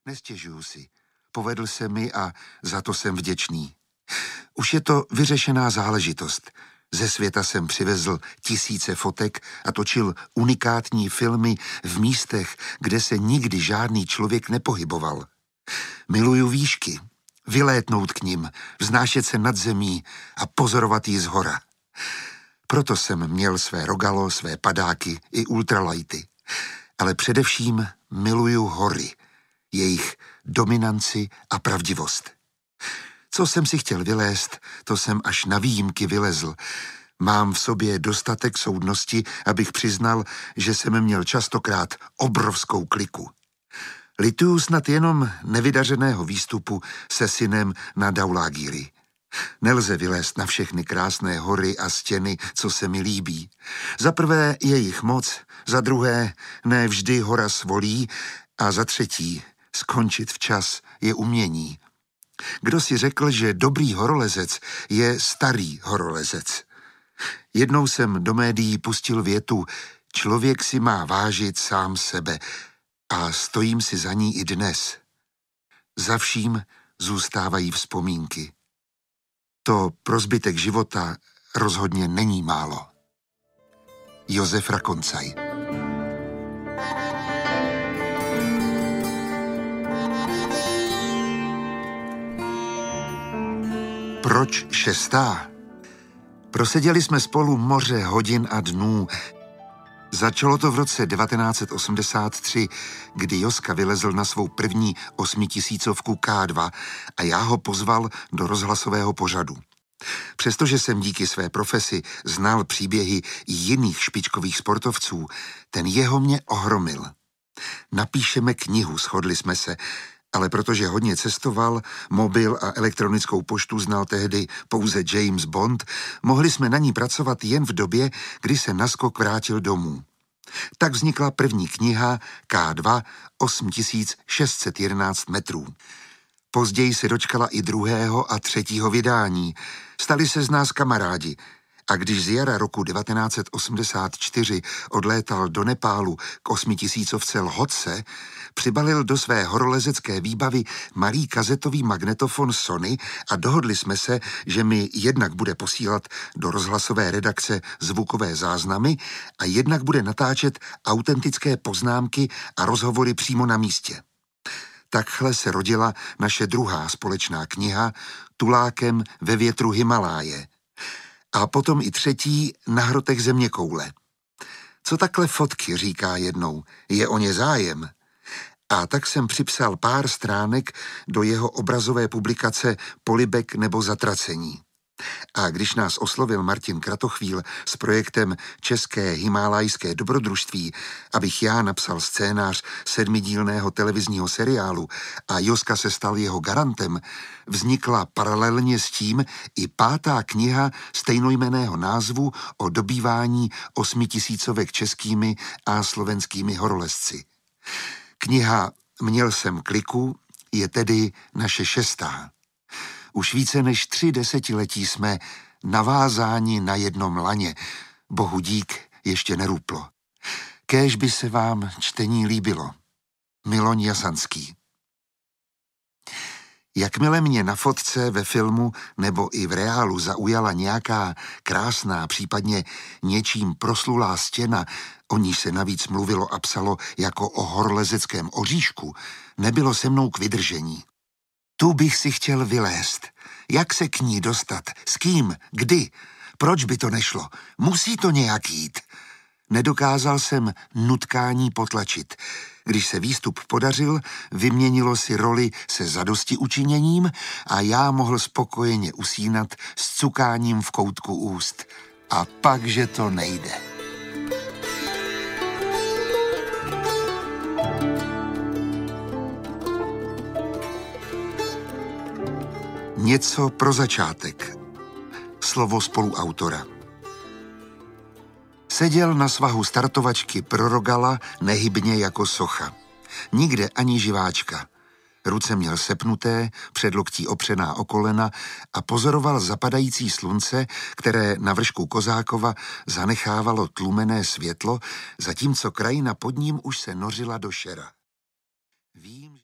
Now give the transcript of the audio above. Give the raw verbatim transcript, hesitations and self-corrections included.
Nestěžuju si. Povedl se mi a za to jsem vděčný. Už je to vyřešená záležitost. Ze světa jsem přivezl tisíce fotek a točil unikátní filmy v místech, kde se nikdy žádný člověk nepohyboval. Miluju výšky, vylétnout k nim, vznášet se nad zemí a pozorovat ji zhora. Proto jsem měl své rogalo, své padáky i ultralighty. Ale především miluju hory, jejich dominanci a pravdivost. Co jsem si chtěl vylézt, to jsem až na výjimky vylezl. Mám v sobě dostatek soudnosti, abych přiznal, že jsem měl častokrát obrovskou kliku. Lituju snad jenom nevydařeného výstupu se synem na Dhaulagiri. Nelze vylézt na všechny krásné hory a stěny, co se mi líbí. Za prvé je jich moc, za druhé ne vždy hora svolí a za třetí skončit včas je umění. Kdo si řekl, že dobrý horolezec je starý horolezec? Jednou jsem do médií pustil větu: člověk si má vážit sám sebe, a stojím si za ní i dnes. Za vším zůstávají vzpomínky. To pro zbytek života rozhodně není málo. Josef Rakoncaj. Proč šestá? Proseděli jsme spolu moře hodin a dnů. Začalo to v roce devatenáct set osmdesát tři, kdy Joska vylezl na svou první osmitisícovku K dva a já ho pozval do rozhlasového pořadu. Přestože jsem díky své profesi znal příběhy jiných špičkových sportovců, ten jeho mě ohromil. Napíšeme knihu, shodli jsme se, ale protože hodně cestoval, mobil a elektronickou poštu znal tehdy pouze James Bond, mohli jsme na ní pracovat jen v době, kdy se naskok vrátil domů. Tak vznikla první kniha K dva osm tisíc šest set jedenáct metrů. Později se dočkala i druhého a třetího vydání. Stali se z nás kamarádi. A když z jara roku devatenáct set osmdesát čtyři odlétal do Nepálu k osmitisícovce Lhotse, přibalil do své horolezecké výbavy malý kazetový magnetofon Sony a dohodli jsme se, že mi jednak bude posílat do rozhlasové redakce zvukové záznamy a jednak bude natáčet autentické poznámky a rozhovory přímo na místě. Takhle se rodila naše druhá společná kniha Tulákem ve větru Himaláje. A potom i třetí Na hrotech zeměkoule. Co takhle fotky, říká jednou, je o ně zájem. A tak jsem připsal pár stránek do jeho obrazové publikace Polibek nebo zatracení. A když nás oslovil Martin Kratochvíl s projektem České himálajské dobrodružství, abych já napsal scénář sedmidílného televizního seriálu a Joska se stal jeho garantem, vznikla paralelně s tím i pátá kniha stejnojmenného názvu o dobývání osmitisícovek českými a slovenskými horolezci. Kniha Měl jsem kliku je tedy naše šestá. Už více než tři desetiletí jsme navázáni na jednom laně. Bohu dík, ještě neruplo. Kéž by se vám čtení líbilo. Miloň Jasanský. Jakmile mě na fotce, ve filmu nebo i v reálu zaujala nějaká krásná, případně něčím proslulá stěna, o níž se navíc mluvilo a psalo jako o horolezeckém oříšku, nebylo se mnou k vydržení. Tu bych si chtěl vylézt. Jak se k ní dostat? S kým? Kdy? Proč by to nešlo? Musí to nějak jít. Nedokázal jsem nutkání potlačit. Když se výstup podařil, vyměnilo si roli se zadosti učiněním a já mohl spokojeně usínat s cukáním v koutku úst. A pak, že to nejde. Něco pro začátek. Slovo spoluautora. Seděl na svahu startovačky pro rogala nehybně jako socha. Nikde ani živáčka. Ruce měl sepnuté, předloktí opřená o kolena a pozoroval zapadající slunce, které na vršku Kozákova zanechávalo tlumené světlo, zatímco krajina pod ním už se nořila do šera. Vím,